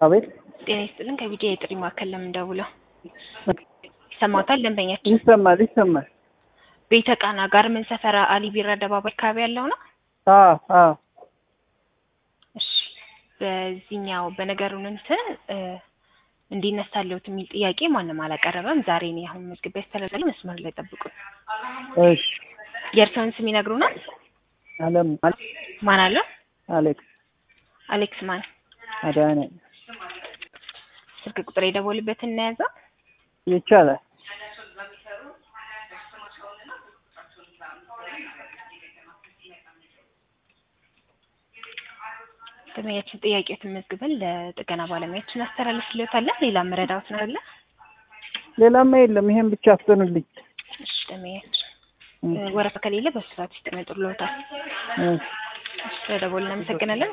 አቤት ጤና ይስጥልን ከቢጂ የጥሪ ማዕከል ለምን ደውለው ይሰማታል ደንበኛችን ይሰማል ቤተ ቃና ጋርመን ሰፈራ አሊ ቢራ አደባባይ አካባቢ ያለው ነው እሺ በዚህኛው በነገሩን እንዲነሳለውት የሚል ጥያቄ ማንንም አላቀረበም ዛሬ ነው አሁን መዝግብ ያስተላልፋል መስመር ላይ ጠብቁ እሺ የእርሶን ስም ይነግሩናል አለም ማን አለ አሌክስ ማን አዳነ ስልክ ቁጥር የደወልበት እና ያዛ ይቻላል ደንበኛችን ጥያቄዎችን መዝግበን ለጥገና ባለሙያዎችን አስተላልፍልዎታለን ሌላ መረዳት ነው አይደል ሌላማ የለም ይሄን ብቻ አስተኑልኝ እሺ ደንበኛችን ወረፋ ከሌለ በስፋት ይስተመጥልዎታል እሺ ስለደወልን እናመሰግናለን